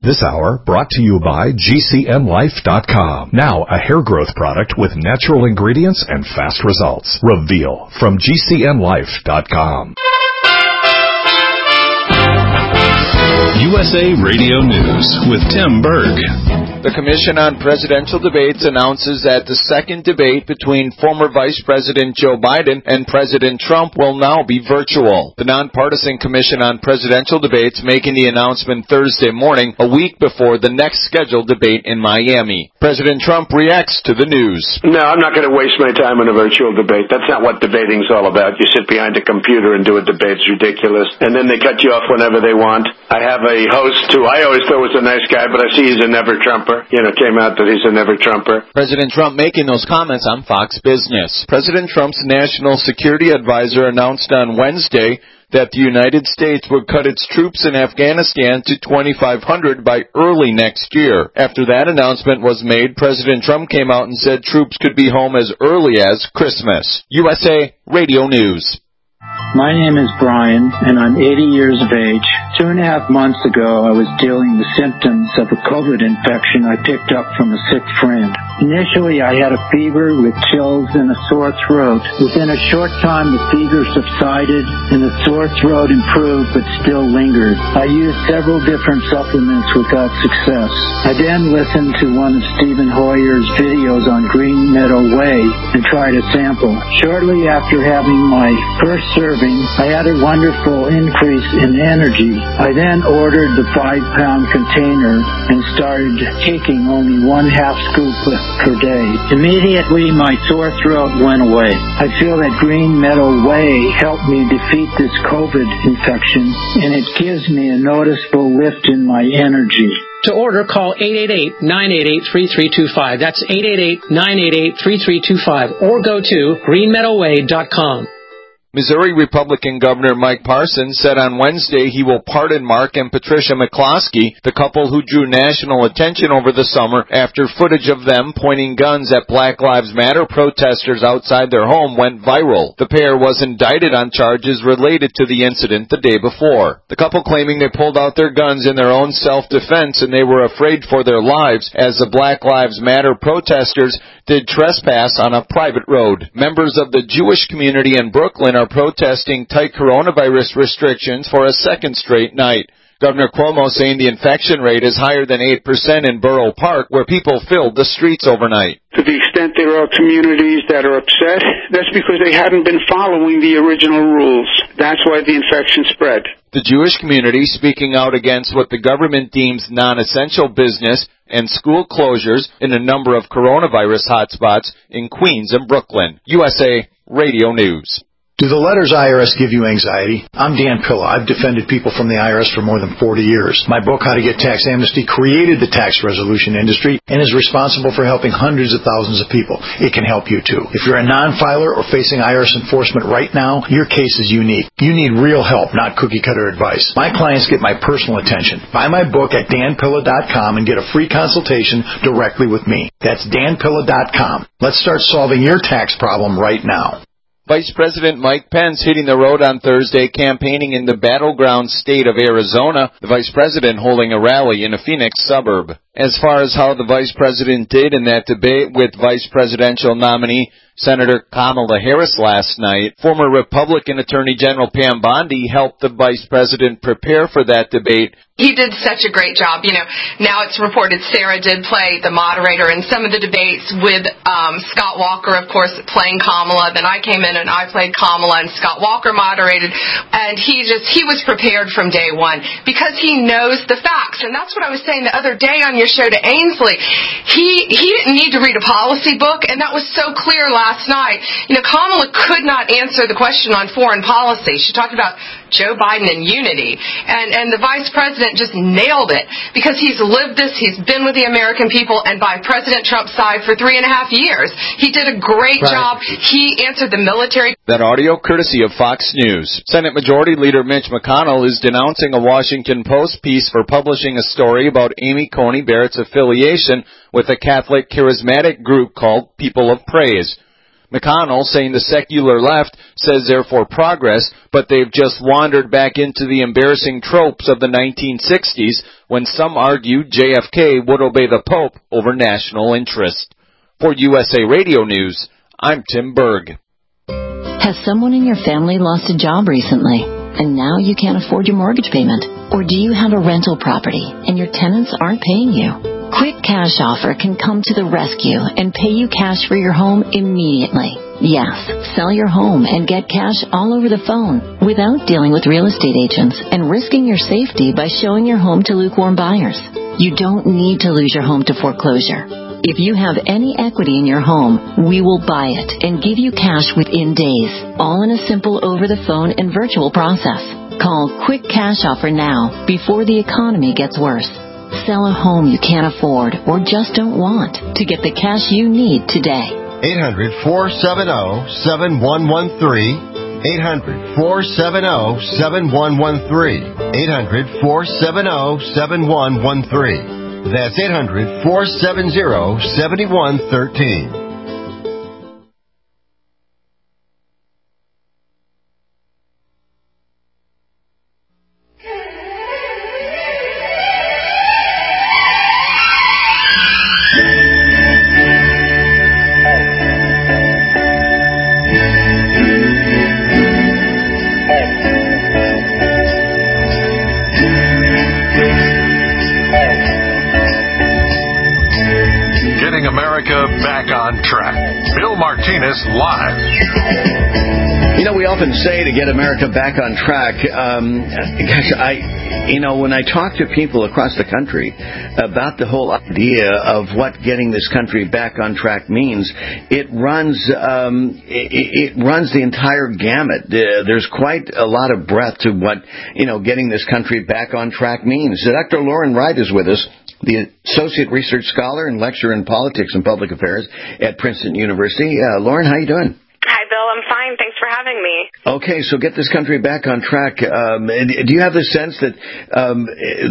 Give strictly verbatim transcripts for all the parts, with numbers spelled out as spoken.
This hour brought to you by G C N Life dot com. Now a hair growth product with natural ingredients and fast results. Reveal from G C N Life dot com. U S A Radio News with Tim Berg. The Commission on Presidential Debates announces that the second debate between former Vice President Joe Biden and President Trump will now be virtual. The nonpartisan Commission on Presidential Debates making the announcement Thursday morning, a week before the next scheduled debate in Miami. President Trump reacts to the news. No, I'm not going to waste my time on a virtual debate. That's not what debating's all about. You sit behind a computer and do a debate. It's ridiculous. And then they cut you off whenever they want. I have a host who I always thought was a nice guy, but I see he's a never-Trumper. You know, came out that he's a never-Trumper. President Trump making those comments on Fox Business. President Trump's national security advisor announced on Wednesday that the United States would cut its troops in Afghanistan to twenty-five hundred by early next year. After that announcement was made, President Trump came out and said troops could be home as early as Christmas. U S A Radio News. My name is Brian, and I'm eighty years of age. Two and a half months ago, I was dealing with symptoms of a COVID infection I picked up from a sick friend. Initially, I had a fever with chills and a sore throat. Within a short time, the fever subsided and the sore throat improved but still lingered. I used several different supplements without success. I then listened to one of Stephen Hoyer's videos on Green Meadow Way and tried a sample. Shortly after having my first serving, I had a wonderful increase in energy. I then ordered the five-pound container and started taking only one half scoop per day. Immediately, my sore throat went away. I feel that Green Meadow Way helped me defeat this COVID infection, and it gives me a noticeable lift in my energy. To order, call eight eight eight, nine eight eight, three three two five. That's eight eight eight, nine eight eight, three three two five. Or go to green meadow way dot com. Missouri Republican Governor Mike Parson said on Wednesday he will pardon Mark and Patricia McCloskey, the couple who drew national attention over the summer after footage of them pointing guns at Black Lives Matter protesters outside their home went viral. The pair was indicted on charges related to the incident the day before. The couple claiming they pulled out their guns in their own self-defense and they were afraid for their lives as the Black Lives Matter protesters did trespass on a private road. Members of the Jewish community in Brooklyn are protesting tight coronavirus restrictions for a second straight night. Governor Cuomo saying the infection rate is higher than eight percent in Borough Park, where people filled the streets overnight. To the extent there are communities that are upset, that's because they hadn't been following the original rules. That's why the infection spread. The Jewish community speaking out against what the government deems non-essential business and school closures in a number of coronavirus hotspots in Queens and Brooklyn. U S A Radio News. Do the letters I R S give you anxiety? I'm Dan Pilla. I've defended people from the I R S for more than forty years. My book, How to Get Tax Amnesty, created the tax resolution industry and is responsible for helping hundreds of thousands of people. It can help you, too. If you're a non-filer or facing I R S enforcement right now, your case is unique. You need real help, not cookie-cutter advice. My clients get my personal attention. Buy my book at dan pilla dot com and get a free consultation directly with me. That's dan pilla dot com. Let's start solving your tax problem right now. Vice President Mike Pence hitting the road on Thursday campaigning in the battleground state of Arizona, the Vice President holding a rally in a Phoenix suburb. As far as how the Vice President did in that debate with Vice Presidential nominee Senator Kamala Harris last night, former Republican Attorney General Pam Bondi helped the Vice President prepare for that debate. He did such a great job. You know, now it's reported Sarah did play the moderator in some of the debates with um, Scott Walker, of course, playing Kamala. Then I came in and I played Kamala and Scott Walker moderated. And he just, he was prepared from day one because he knows the facts. And that's what I was saying the other day on your show to Ainsley. He, he didn't need to read a policy book, and that was so clear last night. You know, Kamala could not answer the question on foreign policy. She talked about Joe Biden and unity. And, and the Vice President just nailed it because he's lived this, he's been with the American people and by President Trump's side for three and a half years. He did a great right. job. He answered the military. That audio courtesy of Fox News. Senate Majority Leader Mitch McConnell is denouncing a Washington Post piece for publishing a story about Amy Coney Barrett's affiliation with a Catholic charismatic group called People of Praise. McConnell saying the secular left says they're for progress, but they've just wandered back into the embarrassing tropes of the nineteen sixties when some argued J F K would obey the Pope over national interest. For U S A Radio News, I'm Tim Berg. Has someone in your family lost a job recently, and now you can't afford your mortgage payment? Or do you have a rental property and your tenants aren't paying you? Quick Cash Offer can come to the rescue and pay you cash for your home immediately. Yes, sell your home and get cash all over the phone without dealing with real estate agents and risking your safety by showing your home to lukewarm buyers. You don't need to lose your home to foreclosure. If you have any equity in your home, we will buy it and give you cash within days, all in a simple over-the-phone and virtual process. Call Quick Cash Offer now before the economy gets worse. Sell a home you can't afford or just don't want to get the cash you need today. eight hundred, four seven zero, seven one one three. eight hundred, four seven zero, seven one one three. eight hundred, four seven zero, seven one one three. That's eight hundred, four seven zero, seven one one three. Live. You know, we often say to get America back on track. Um, gosh, I, you know, when I talk to people across the country about the whole idea of what getting this country back on track means, it runs, um, it, it runs the entire gamut. Uh, there's quite a lot of breadth to what, you know, getting this country back on track means. Doctor Lauren Wright is with us, the Associate Research Scholar and Lecturer in Politics and Public Affairs at Princeton University. Uh, Lauren, how you doing? Hi, Bill. I'm fine. Thanks for having me. Okay, so get this country back on track. Um, do you have the sense that um,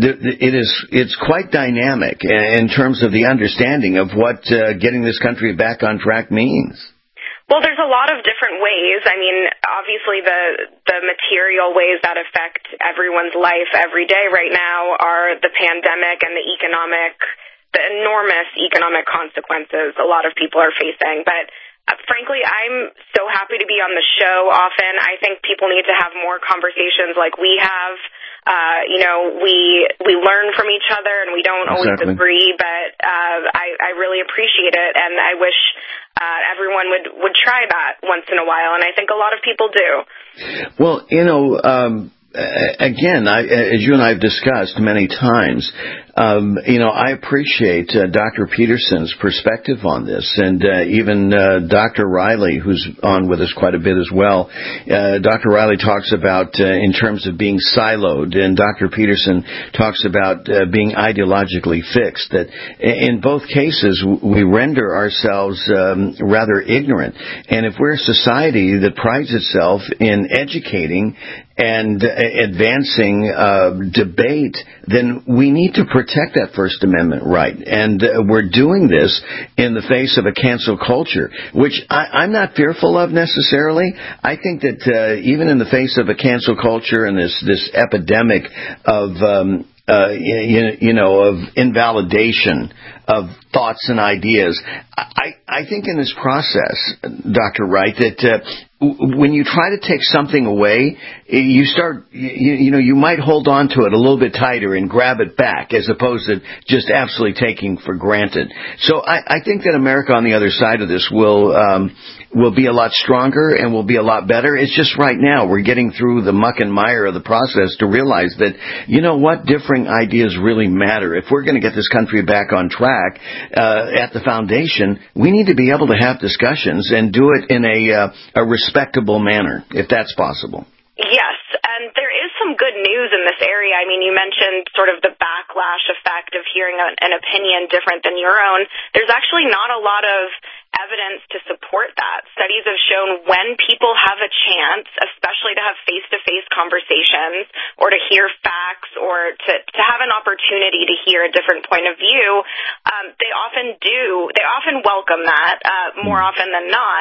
it is it's quite dynamic in terms of the understanding of what uh, getting this country back on track means? Well, there's a lot of different ways. I mean, obviously the the material ways that affect everyone's life every day right now are the pandemic and the economic, the enormous economic consequences a lot of people are facing. But uh, frankly, I'm so happy to be on the show often. I think people need to have more conversations like we have. Uh, you know, we we learn from each other, and we don't always Exactly. agree, but uh, I, I really appreciate it, and I wish uh, everyone would, would try that once in a while, and I think a lot of people do. Well, you know, um, again, I, as you and I have discussed many times, um, you know, I appreciate uh, Doctor Peterson's perspective on this, and uh, even uh, Doctor Riley, who's on with us quite a bit as well. Uh, Doctor Riley talks about uh, in terms of being siloed, and Doctor Peterson talks about uh, being ideologically fixed, that in both cases we render ourselves um, rather ignorant. And if we're a society that prides itself in educating and uh, advancing uh, debate, then we need to protect that First Amendment right. And uh, we're doing this in the face of a cancel culture, which I, I'm not fearful of necessarily. I think that uh, even in the face of a cancel culture and this, this epidemic of um, Uh, you, you know, of invalidation of thoughts and ideas. I, I think in this process, Doctor Wright, that uh, when you try to take something away, you start, you, you know, you might hold on to it a little bit tighter and grab it back as opposed to just absolutely taking for granted. So I, I think that America on the other side of this will um, will be a lot stronger and will be a lot better. It's just right now we're getting through the muck and mire of the process to realize that, you know what, differing ideas really matter. If we're going to get this country back on track uh, at the foundation, we need to be able to have discussions and do it in a, uh, a respectable manner, if that's possible. Yes, and there is some good news in this area. I mean, you mentioned sort of the backlash effect of hearing an, an opinion different than your own. There's actually not a lot of evidence to support that. Studies have shown when people have a chance, especially to have face-to-face conversations or to hear facts or to, to have an opportunity to hear a different point of view, um, they often do, they often welcome that uh, more often than not.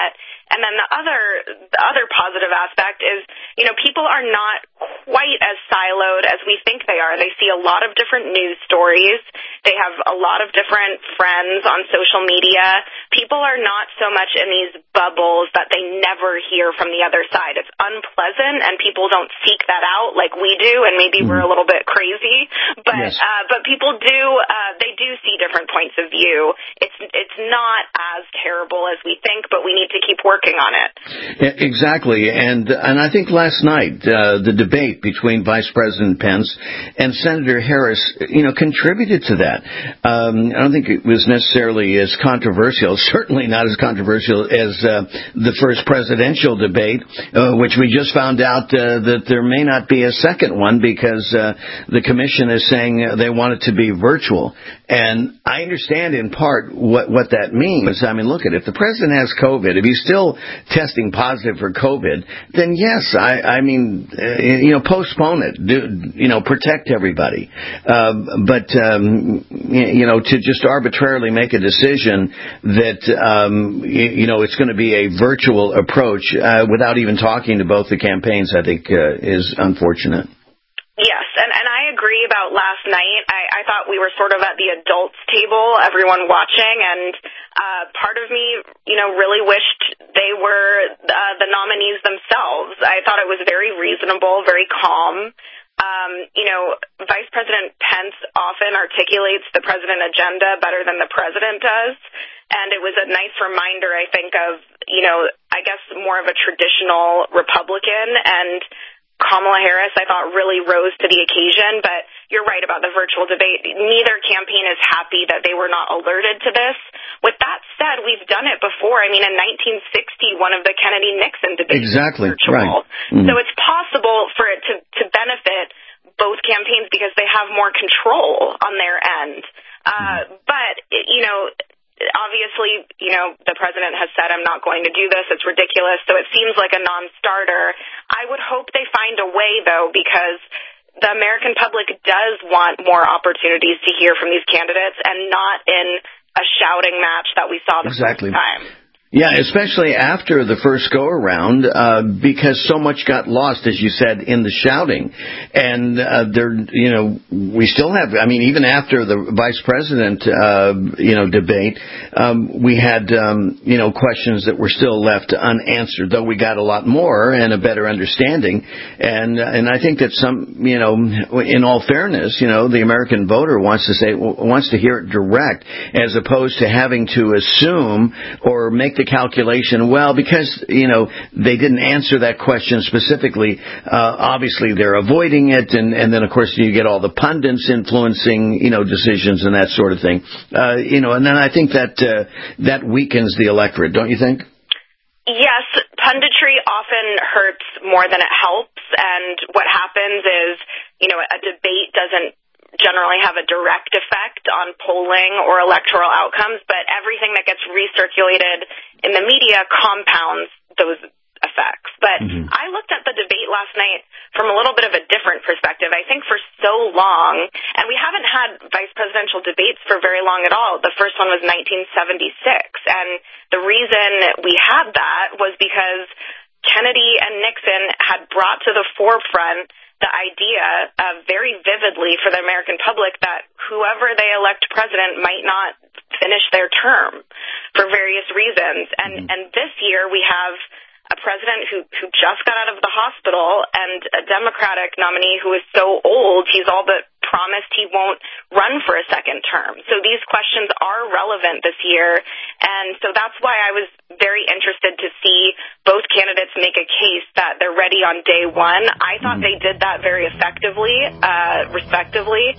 And then the other, the other positive aspect is, you know, people are not quite as siloed as we think they are. They see a lot of different news stories. They have a lot of different friends on social media. People are not so much in these bubbles that they never hear from the other side. It's unpleasant, and people don't seek that out like we do, and maybe mm-hmm. we're a little bit crazy. But yes. uh, but people do, uh, they do see different points of view. It's it's not as terrible as we think, but we need to keep working on it. Exactly, and and I think last night uh, the debate between Vice President Pence and Senator Harris, you know, contributed to that. Um, I don't think it was necessarily as controversial, certainly not as controversial as uh, the first presidential debate, uh, which we just found out uh, that there may not be a second one because uh, the commission is saying they want it to be virtual. And I understand in part what, what that means. I mean, look at it. If the president has COVID, if he's still testing positive for COVID, then yes, I, I mean, uh, you know, postpone it. Do, you know, protect everybody. Uh, but, um, you know, to just arbitrarily make a decision that, um, you, you know, it's going to be a virtual approach uh, without even talking to both the campaigns, I think uh, is unfortunate. Yes, and, and I agree about last night. I, I thought we were sort of at the adults table, everyone watching, and uh, part of me, you know, really wished they were uh, the nominees themselves. I thought it was very reasonable, very calm. Um, you know, Vice President Pence often articulates the president agenda better than the president does, and it was a nice reminder, I think, of, you know, I guess more of a traditional Republican, and Kamala Harris, I thought, really rose to the occasion. But you're right about the virtual debate. Neither campaign is happy that they were not alerted to this. With that said, we've done it before. I mean, in nineteen sixty, one of the Kennedy-Nixon debates exactly. was virtual. Right. Mm-hmm. So it's possible for it to, to benefit both campaigns because they have more control on their end. Uh, but, you know, obviously, you know, the president has said, I'm not going to do this. It's ridiculous. So it seems like a non-starter. I would hope they find a way, though, because the American public does want more opportunities to hear from these candidates and not in a shouting match that we saw the exactly. first time. Yeah, especially after the first go-around, uh, because so much got lost, as you said, in the shouting. And uh, there, you know, we still have, I mean, even after the vice president, uh, you know, debate, um, we had, um, you know, questions that were still left unanswered, though we got a lot more and a better understanding. And and I think that some, you know, in all fairness, you know, the American voter wants to say, wants to hear it direct, as opposed to having to assume or make the calculation, well, because, you know, they didn't answer that question specifically, uh, obviously they're avoiding it, and, and then, of course, you get all the pundits influencing, you know, decisions and that sort of thing. Uh, you know, and then I think that uh, that weakens the electorate, don't you think? Yes, punditry often hurts more than it helps, and what happens is, you know, a debate doesn't generally have a direct effect on polling or electoral outcomes, but everything that gets recirculated in the media compounds those effects. But mm-hmm. I looked at the debate last night from a little bit of a different perspective. I think for so long, and we haven't had vice presidential debates for very long at all. The first one was nineteen seventy-six, and the reason we had that was because Kennedy and Nixon had brought to the forefront the idea uh, very vividly for the American public that whoever they elect president might not finish their term for various reasons. And, mm-hmm. and this year we have a president who, who just got out of the hospital and a Democratic nominee who is so old he's all but promised he won't run for a second term. So these questions are relevant this year, and so that's why I was very interested to see both candidates make a case that they're ready on day one. I thought they did that very effectively, uh, respectively.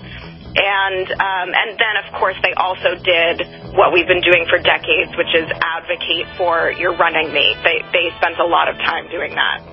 And um, and then, of course, they also did what we've been doing for decades, which is advocate for your running mate. They they spent a lot of time doing that.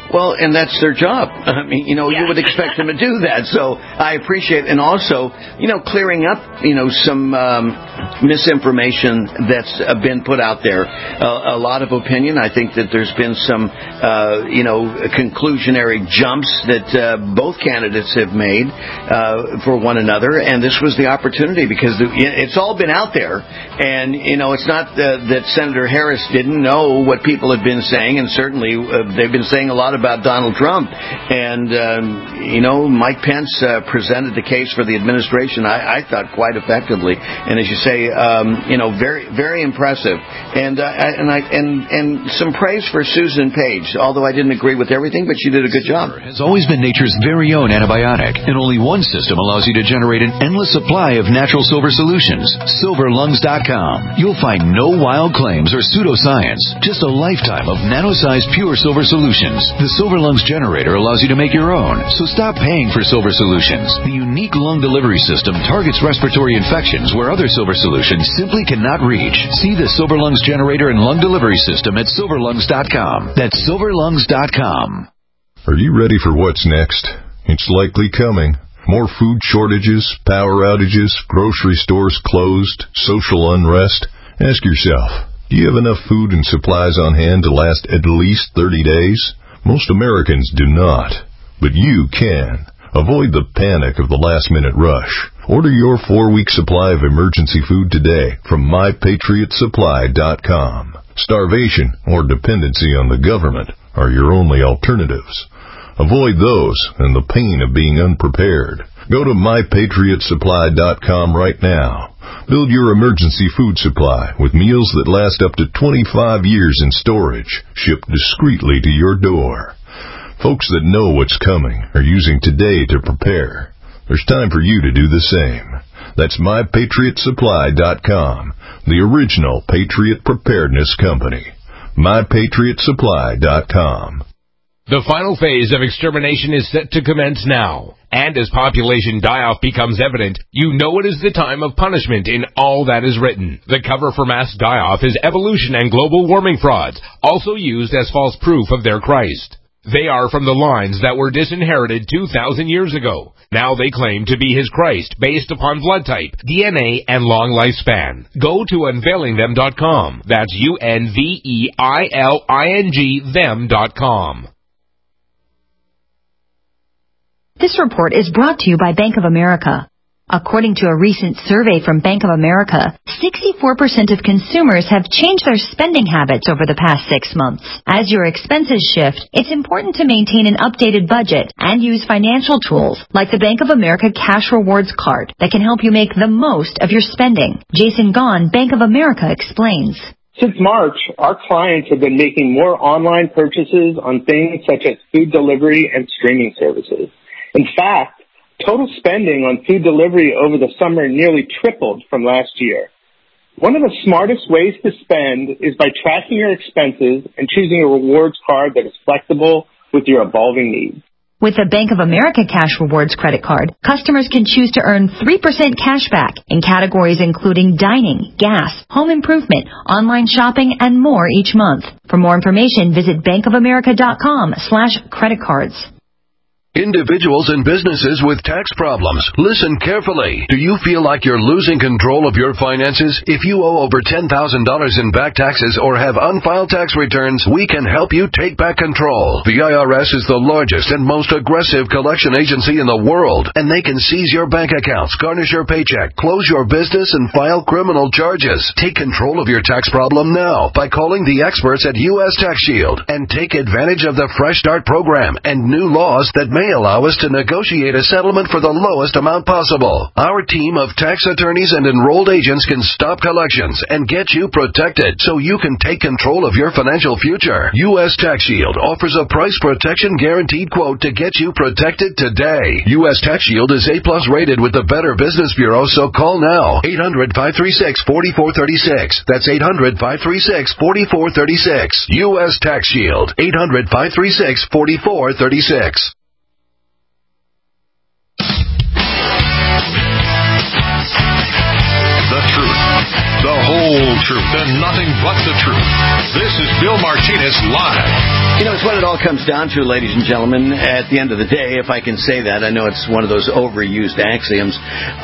Well, and that's their job. I mean, you know, Yeah. you would expect them to do that. So I appreciate it. And also, you know, clearing up, you know, some um, misinformation that's uh, been put out there. Uh, a lot of opinion. I think that there's been some, uh, you know, conclusionary jumps that uh, both candidates have made uh, for one another. And this was the opportunity because it's all been out there. And, you know, it's not uh, that Senator Harris didn't know what people had been saying. And certainly uh, they've been saying a lot about Donald Trump. And, um, you know, Mike Pence uh, presented the case for the administration, I, I thought, quite effectively. And as you say, um, you know, very, very impressive. And, uh, and, I, and, and some praise for Susan Page, although I didn't agree with everything, but she did a good job. Silver has always been nature's very own antibiotic, and only one system allows you to generate an endless supply of natural silver solutions. silver lungs dot com. You'll find no wild claims or pseudoscience, just a lifetime of nano-sized pure silver solutions. The Silver Lungs generator allows you to make your own, so stop paying for silver solutions. The unique lung delivery system targets respiratory infections where other silver solutions simply cannot reach. See the Silver Lungs generator and lung delivery system at silver lungs dot com. That's silver lungs dot com. Are you ready for what's next? It's likely coming. More food shortages, power outages, grocery stores closed, social unrest. Ask yourself, do you have enough food and supplies on hand to last at least thirty days? Most Americans do not, but you can. Avoid the panic of the last-minute rush. Order your four-week supply of emergency food today from my patriot supply dot com. Starvation or dependency on the government are your only alternatives. Avoid those and the pain of being unprepared. Go to my patriot supply dot com right now. Build your emergency food supply with meals that last up to twenty-five years in storage, shipped discreetly to your door. Folks that know what's coming are using today to prepare. There's time for you to do the same. That's my patriot supply dot com, the original Patriot Preparedness Company. my patriot supply dot com. The final phase of extermination is set to commence now. And as population die-off becomes evident, you know it is the time of punishment in all that is written. The cover for mass die-off is evolution and global warming frauds, also used as false proof of their Christ. They are from the lines that were disinherited two thousand years ago. Now they claim to be his Christ based upon blood type, D N A, and long lifespan. Go to unveiling them dot com. That's U N V E I L I N G them dot com. This report is brought to you by Bank of America. According to a recent survey from Bank of America, sixty-four percent of consumers have changed their spending habits over the past six months. As your expenses shift, it's important to maintain an updated budget and use financial tools like the Bank of America Cash Rewards Card that can help you make the most of your spending. Jason Gahn, Bank of America, explains. Since March, our clients have been making more online purchases on things such as food delivery and streaming services. In fact, total spending on food delivery over the summer nearly tripled from last year. One of the smartest ways to spend is by tracking your expenses and choosing a rewards card that is flexible with your evolving needs. With the Bank of America Cash Rewards credit card, customers can choose to earn three percent cash back in categories including dining, gas, home improvement, online shopping, and more each month. For more information, visit bankofamerica.com slash credit cards. Individuals and businesses with tax problems, listen carefully. Do you feel like you're losing control of your finances? If you owe over ten thousand dollars in back taxes or have unfiled tax returns, we can help you take back control. The I R S is the largest and most aggressive collection agency in the world, and they can seize your bank accounts, garnish your paycheck, close your business, and file criminal charges. Take control of your tax problem now by calling the experts at U S Tax Shield and take advantage of the Fresh Start program and new laws that may allow us to negotiate a settlement for the lowest amount possible. Our team of tax attorneys and enrolled agents can stop collections and get you protected so you can take control of your financial future. U S Tax Shield offers a price protection guaranteed quote to get you protected today. U S Tax Shield is A plus rated with the Better Business Bureau, so call now. eight hundred, five three six, four four three six. That's eight hundred, five three six, four four three six. U S Tax Shield. eight hundred, five three six, four four three six. The truth, the whole truth, and nothing but the truth. This is Bill Martinez Live. You know, it's what it all comes down to, ladies and gentlemen. At the end of the day, if I can say that, I know it's one of those overused axioms,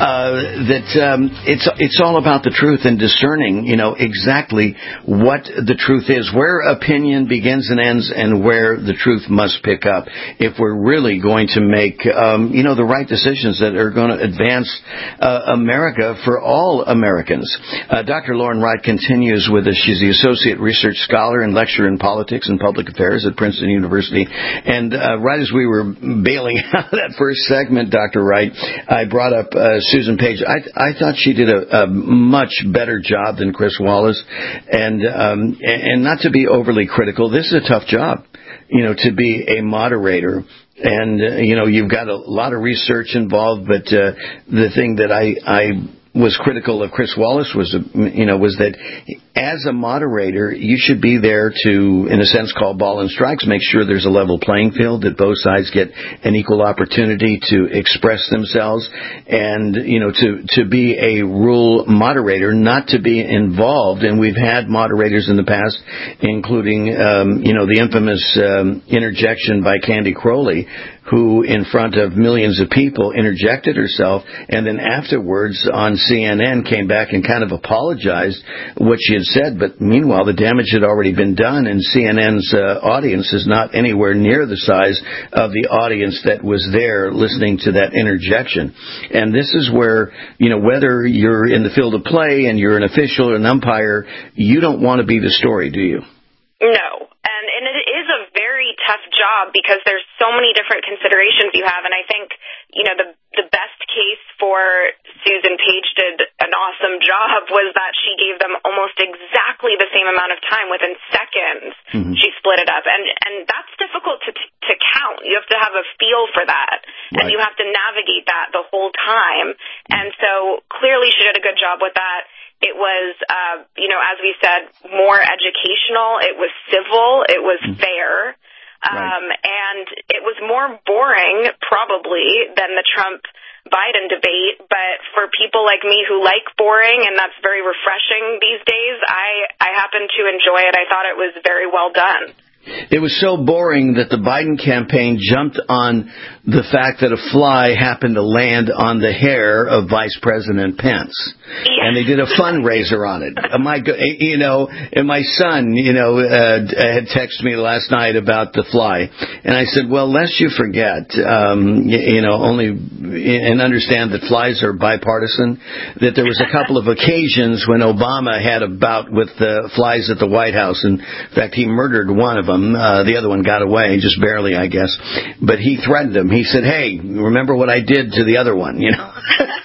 uh, that um, it's it's all about the truth and discerning, you know, exactly what the truth is, where opinion begins and ends, and where the truth must pick up. If we're really going to make, um, you know, the right decisions that are going to advance uh, America for all Americans. Uh, Doctor Lauren Wright continues with us. She's the Associate Research Scholar and Lecturer in Politics and Public Affairs at Princeton University. And uh, right as we were bailing out of that first segment, Doctor Wright, I brought up uh, Susan Page. I, I thought she did a, a much better job than Chris Wallace. And, um, and not to be overly critical, this is a tough job, you know, to be a moderator. And, uh, you know, you've got a lot of research involved, but uh, the thing that I, I was critical of Chris Wallace was, you know, was that as a moderator, you should be there to, in a sense, call ball and strikes, make sure there's a level playing field, that both sides get an equal opportunity to express themselves, and, you know, to, to be a rule moderator, not to be involved. And we've had moderators in the past, including, um, you know, the infamous um, interjection by Candy Crowley, who in front of millions of people interjected herself, and then afterwards on C N N came back and kind of apologized what she had said. But meanwhile, the damage had already been done, and C N N's uh, audience is not anywhere near the size of the audience that was there listening to that interjection. And this is where, you know, whether you're in the field of play and you're an official or an umpire, you don't want to be the story, do you? No. And, and it is a very tough job because there's so many different considerations you have. And I think, you know, the the best case for Susan Page did an awesome job was that she gave them almost exactly the same amount of time. Within seconds, mm-hmm. she split it up. And, and that's difficult to to count. You have to have a feel for that. Right. And you have to navigate that the whole time. And so clearly she did a good job with that. It was, uh, you know, as we said, more educational. It was civil. It was fair. Um, right. And it was more boring, probably, than the Trump-Biden debate. But for people like me who like boring, and that's very refreshing these days, I, I happen to enjoy it. I thought it was very well done. It was so boring that the Biden campaign jumped on the fact that a fly happened to land on the hair of Vice President Pence. Yeah. And they did a fundraiser on it. My, you know, and my son, you know, uh, had texted me last night about the fly. And I said, well, lest you forget, um, you, you know, only, and understand that flies are bipartisan, that there was a couple of occasions when Obama had a bout with the flies at the White House. In fact, he murdered one of them. Uh, the other one got away, just barely, I guess. But he threatened him. He said, hey, remember what I did to the other one, you know?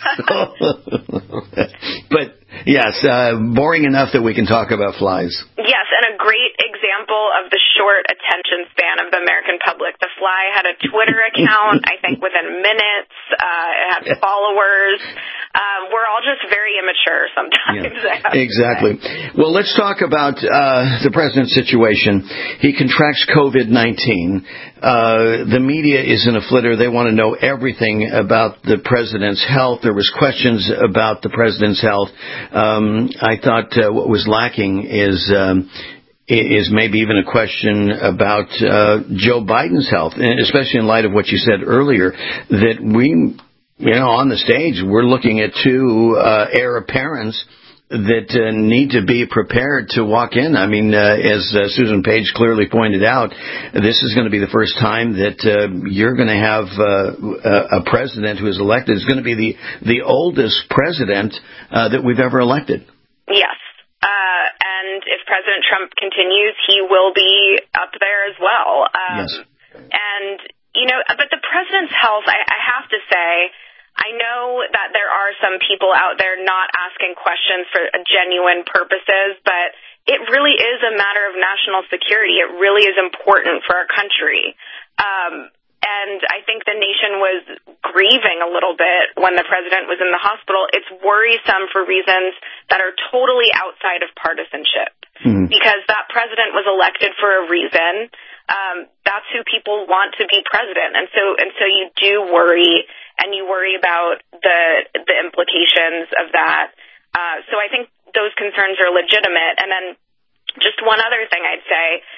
But, yes, uh, boring enough that we can talk about flies. Yes, and a great example of the short attention span of the American public. The Fly had a Twitter account, I think, within minutes. Uh, it had followers. Um, we're all just very immature sometimes. Yeah, exactly. Well, let's talk about uh, the president's situation. He contracts COVID nineteen. Uh, the media is in a flitter. They want to know everything about the president's health. There was questions about the president's health. Um, I thought uh, what was lacking is um, is maybe even a question about uh, Joe Biden's health, and especially in light of what you said earlier, that we, you know, on the stage, we're looking at two uh, heir apparents that uh, need to be prepared to walk in. I mean, uh, as uh, Susan Page clearly pointed out, this is going to be the first time that uh, you're going to have uh, a president who is elected. Is going to be the, the oldest president uh, that we've ever elected. Yes. Uh, and if President Trump continues, he will be up there as well. Um, yes. And, you know, but the president's health, I, I have to say, I know that there are some people out there not asking questions for genuine purposes, but it really is a matter of national security. It really is important for our country. Um, and I think the nation was grieving a little bit when the president was in the hospital. It's worrisome for reasons that are totally outside of partisanship, mm-hmm. because that president was elected for a reason. Um, that's who people want to be president. And so, and so you do worry, and you worry about the the implications of that. Uh, so I think those concerns are legitimate. And then just one other thing I'd say,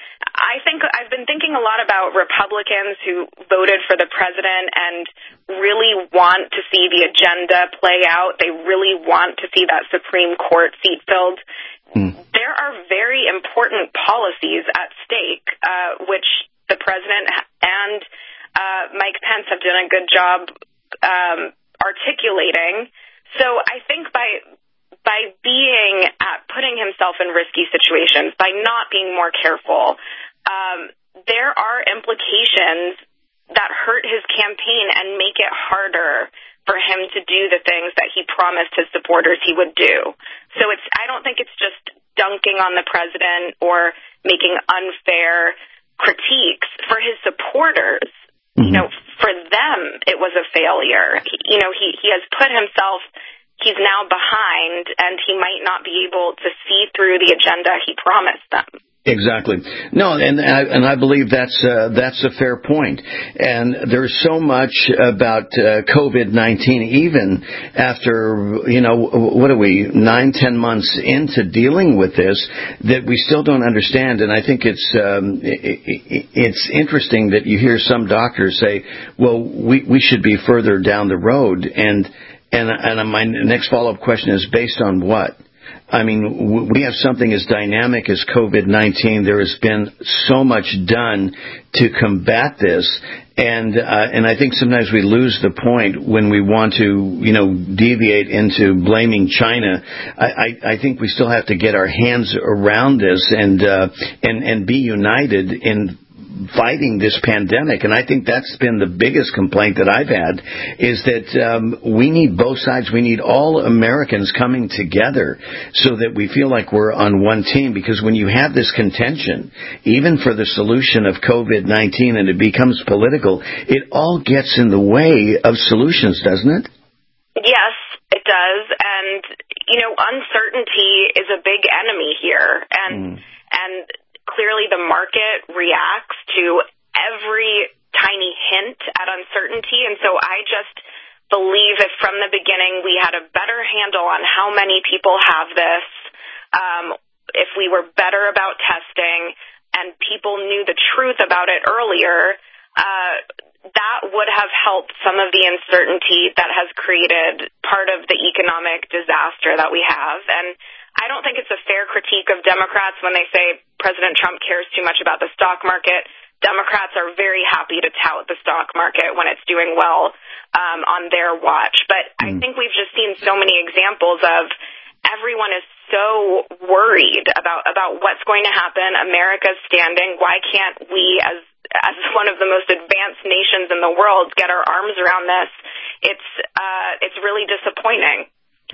I think I've been thinking a lot about Republicans who voted for the president and really want to see the agenda play out. They really want to see that Supreme Court seat filled. Mm. There are very important policies at stake, uh, which the president and uh, Mike Pence have done a good job um, articulating. So I think by by being at putting himself in risky situations, by not being more careful, um, there are implications that hurt his campaign and make it harder for him to do the things that he promised his supporters he would do. So it's I don't think it's just dunking on the president or making unfair critiques. For his supporters, mm-hmm. you know, for them it was a failure. He, you know, he, he has put himself He's now behind, and he might not be able to see through the agenda he promised them. Exactly. No, and I, and I believe that's uh, that's a fair point. And there's so much about uh, COVID nineteen, even after, you know, what are we, nine, ten months into dealing with this, that we still don't understand. And I think it's um, it, it's interesting that you hear some doctors say, well, we, we should be further down the road. And And, and my next follow-up question is based on what? I mean, we have something as dynamic as COVID nineteen. There has been so much done to combat this. And, uh, and I think sometimes we lose the point when we want to, you know, deviate into blaming China. I, I, I think we still have to get our hands around this and, uh, and, and be united in fighting this pandemic. And I think that's been the biggest complaint that I've had, is that um, we need both sides. We need all Americans coming together so that we feel like we're on one team. Because when you have this contention, even for the solution of COVID nineteen, and it becomes political, it all gets in the way of solutions, doesn't it? Yes, it does. And, you know, uncertainty is a big enemy here. And, mm. and, clearly, the market reacts to every tiny hint at uncertainty, and so I just believe if from the beginning we had a better handle on how many people have this, um, if we were better about testing, and people knew the truth about it earlier, uh, that would have helped some of the uncertainty that has created part of the economic disaster that we have. And I don't think it's a fair critique of Democrats when they say President Trump cares too much about the stock market. Democrats are very happy to tout the stock market when it's doing well um, on their watch. But I think we've just seen so many examples of everyone is so worried about, about what's going to happen. America's standing. Why can't we, as as one of the most advanced nations in the world, get our arms around this? It's uh, it's really disappointing.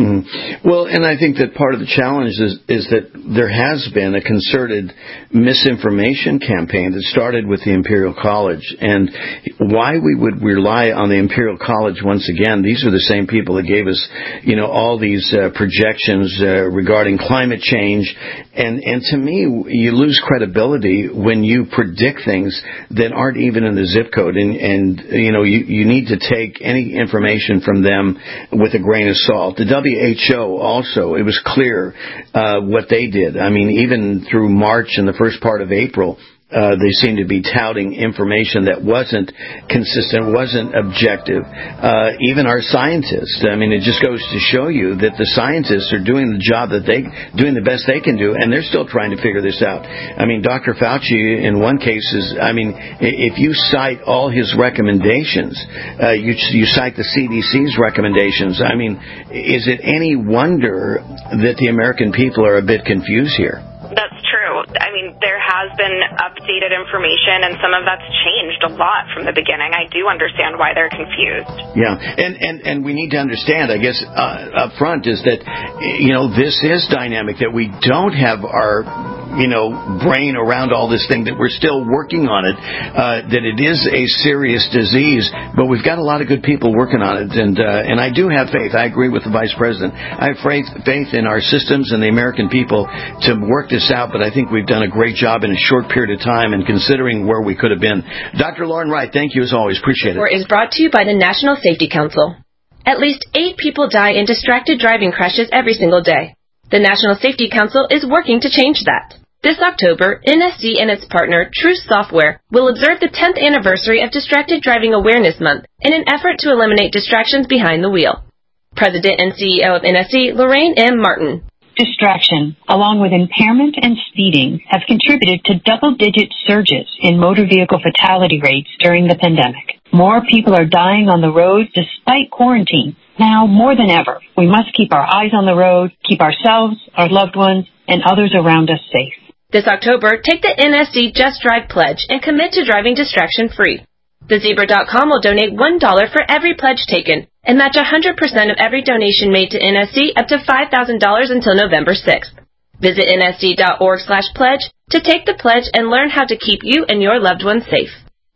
Mm. Well, and I think that part of the challenge is, is that there has been a concerted misinformation campaign that started with the Imperial College. And why we would rely on the Imperial College once again, these are the same people that gave us, you know, all these uh, projections uh, regarding climate change. And, and to me, you lose credibility when you predict things that aren't even in the zip code. And, and you know, you, you need to take any information from them with a grain of salt. The W H O also, it was clear uh, what they did. I mean, even through March and the first part of April, uh, they seemed to be touting information that wasn't consistent, wasn't objective. Uh, even our scientists, I mean, it just goes to show you that the scientists are doing the job that they, doing the best they can do, and they're still trying to figure this out. I mean, Doctor Fauci, in one case, is, I mean, if you cite all his recommendations, uh, you, you cite the C D C's recommendations, I mean, is it any wonder that the American people are a bit confused here? That's true. I mean, there has been updated information, and some of that's changed a lot from the beginning. I do understand why they're confused. Yeah, and, and, and we need to understand, I guess, uh, up front is that, you know, this is dynamic, that we don't have our, you know, brain around all this thing, that we're still working on it, uh, that it is a serious disease, but we've got a lot of good people working on it, and uh, and I do have faith. I agree with the Vice President. I have faith, faith in our systems and the American people to work this out, but I think we've done a great job in a short period of time, and considering where we could have been. Doctor Lauren Wright, thank you as always. Appreciate it. Report is brought to you by the National Safety Council. At least eight people die in distracted driving crashes every single day. The National Safety Council is working to change that. This October, N S D and its partner, Truce Software, will observe the tenth anniversary of Distracted Driving Awareness Month in an effort to eliminate distractions behind the wheel. President and C E O of N S D, Lorraine M. Martin. Distraction, along with impairment and speeding, have contributed to double-digit surges in motor vehicle fatality rates during the pandemic. More people are dying on the road despite quarantine. Now, more than ever, we must keep our eyes on the road, keep ourselves, our loved ones, and others around us safe. This October, take the N S D Just Drive pledge and commit to driving distraction-free. The Zebra dot com will donate one dollar for every pledge taken and match one hundred percent of every donation made to N S D up to five thousand dollars until November sixth. Visit N S D dot org slash pledge to take the pledge and learn how to keep you and your loved ones safe.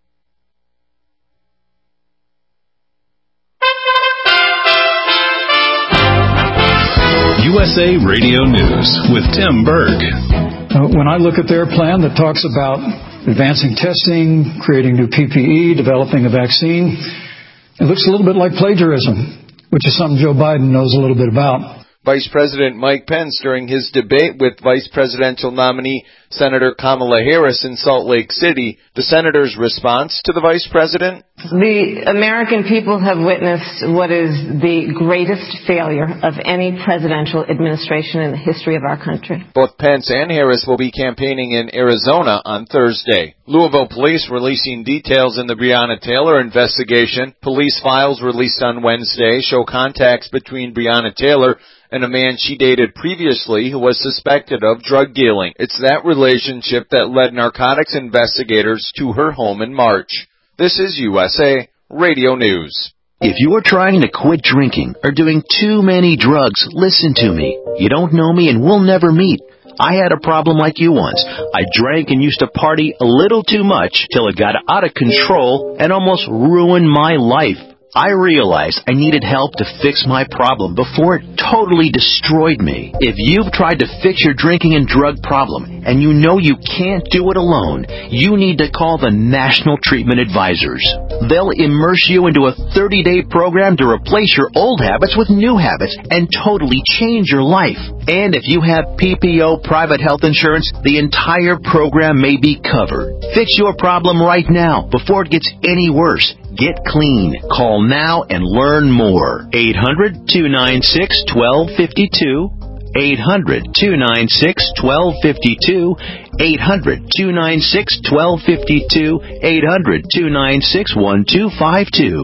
U S A Radio News with Tim Berg. Uh, when I look at their plan that talks about advancing testing, creating new P P E, developing a vaccine, it looks a little bit like plagiarism, which is something Joe Biden knows a little bit about. Vice President Mike Pence, during his debate with Vice Presidential nominee Senator Kamala Harris in Salt Lake City, the senator's response to the vice president? The American people have witnessed what is the greatest failure of any presidential administration in the history of our country. Both Pence and Harris will be campaigning in Arizona on Thursday. Louisville police releasing details in the Breonna Taylor investigation. Police files released on Wednesday show contacts between Breonna Taylor and a man she dated previously who was suspected of drug dealing. It's that relationship that led narcotics investigators to her home in March. This is U S A Radio News. If you are trying to quit drinking or doing too many drugs, listen to me. You don't know me and we'll never meet. I had a problem like you once. I drank and used to party a little too much till it got out of control and almost ruined my life. I realized I needed help to fix my problem before it totally destroyed me. If you've tried to fix your drinking and drug problem and you know you can't do it alone, you need to call the National Treatment Advisors. They'll immerse you into a thirty-day program to replace your old habits with new habits and totally change your life. And if you have P P O private health insurance, the entire program may be covered. Fix your problem right now before it gets any worse. Get clean. Call now and learn more. eight hundred, two nine six, one two five two. eight hundred, two nine six, one two five two. eight hundred, two nine six, one two five two. eight hundred, two nine six, one two five two.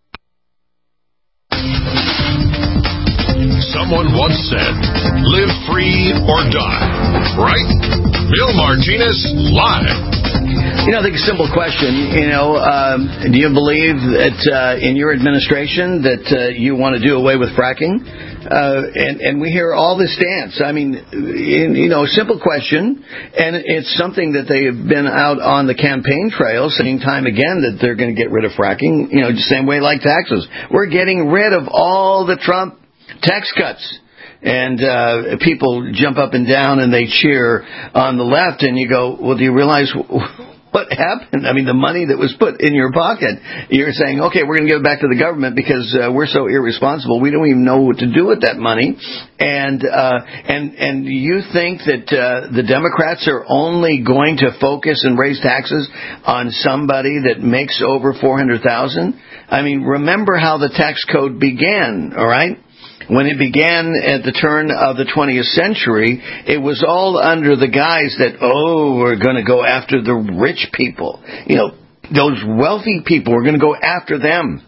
Someone once said, live free or die. Right? Bill Martinez, live. You know, I think a simple question, you know, um, do you believe that uh, in your administration that uh, you want to do away with fracking? Uh, and, and we hear all this dance. I mean, in, you know, simple question, and it's something that they have been out on the campaign trail saying time again that they're going to get rid of fracking, you know, the same way like taxes. We're getting rid of all the Trump tax cuts. And uh, people jump up and down and they cheer on the left, and you go, well, do you realize what happened? I mean, the money that was put in your pocket, you're saying, okay, we're going to give it back to the government because uh, we're so irresponsible. We don't even know what to do with that money. And uh, and and you think that uh, the Democrats are only going to focus and raise taxes on somebody that makes over four hundred thousand dollars? I mean, remember how the tax code began, all right? When it began at the turn of the twentieth century, it was all under the guise that, oh, we're going to go after the rich people. You know, those wealthy people, we're going to go after them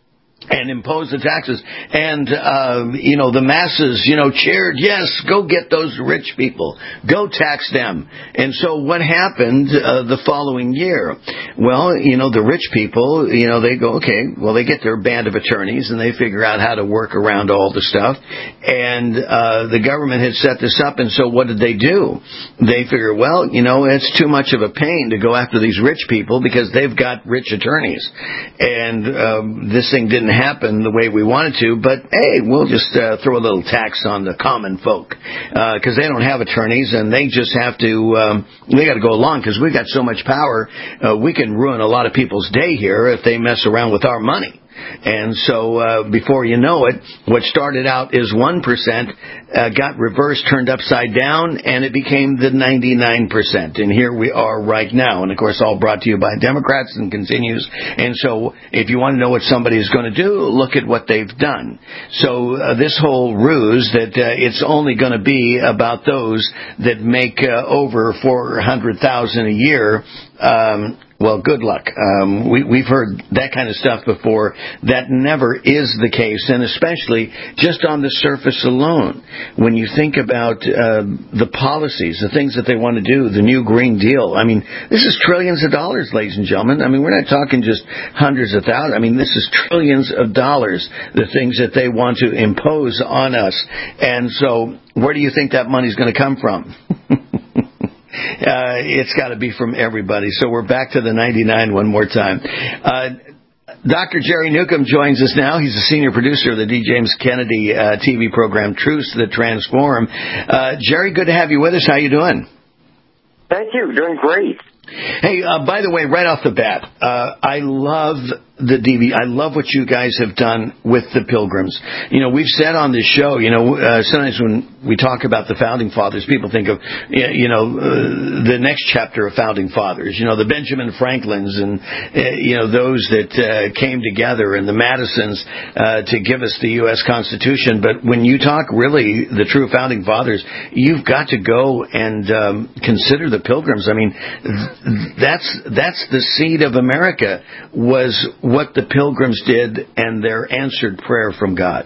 and impose the taxes. And, uh, you know, the masses, you know, cheered, yes, go get those rich people. Go tax them. And so what happened uh, the following year? Well, you know, the rich people, you know, they go, okay, well, they get their band of attorneys and they figure out how to work around all the stuff. And uh, the government had set this up, and so what did they do? They figure, well, you know, it's too much of a pain to go after these rich people because they've got rich attorneys. And um, this thing didn't happen the way we wanted to, but hey, we'll just uh, throw a little tax on the common folk because uh, they don't have attorneys and they just have to, um, they got to go along because we've got so much power, uh, we can ruin a lot of people's day here if they mess around with our money. And so uh, before you know it, what started out as one percent uh, got reversed, turned upside down, and it became the ninety-nine percent. And here we are right now. And, of course, all brought to you by Democrats and continues. And so if you want to know what somebody is going to do, look at what they've done. So uh, this whole ruse that uh, it's only going to be about those that make uh, over four hundred thousand dollars a year, um, well, good luck. Um, we, we've heard that kind of stuff before. That never is the case, and especially just on the surface alone. When you think about uh, the policies, the things that they want to do, the new Green Deal, I mean, this is trillions of dollars, ladies and gentlemen. I mean, we're not talking just hundreds of thousands. I mean, this is trillions of dollars, the things that they want to impose on us. And so where do you think that money's going to come from? Uh, it's got to be from everybody. So we're back to the ninety-nine one more time. Uh, Doctor Jerry Newcomb joins us now. He's the senior producer of the D. James Kennedy uh, T V program, Truths That Transform. Uh, Jerry, good to have you with us. How you doing? Thank you. Doing great. Hey, uh, by the way, right off the bat, uh, I love the D V D. I love what you guys have done with the Pilgrims. You know, we've said on this show, you know, uh, sometimes when we talk about the Founding Fathers, people think of, you know, uh, the next chapter of Founding Fathers, you know, the Benjamin Franklins and, uh, you know, those that uh, came together and the Madisons uh, to give us the U S Constitution. But when you talk really the true Founding Fathers, you've got to go and um, consider the Pilgrims. I mean, th- that's that's the seed of America, was what the Pilgrims did and their answered prayer from God.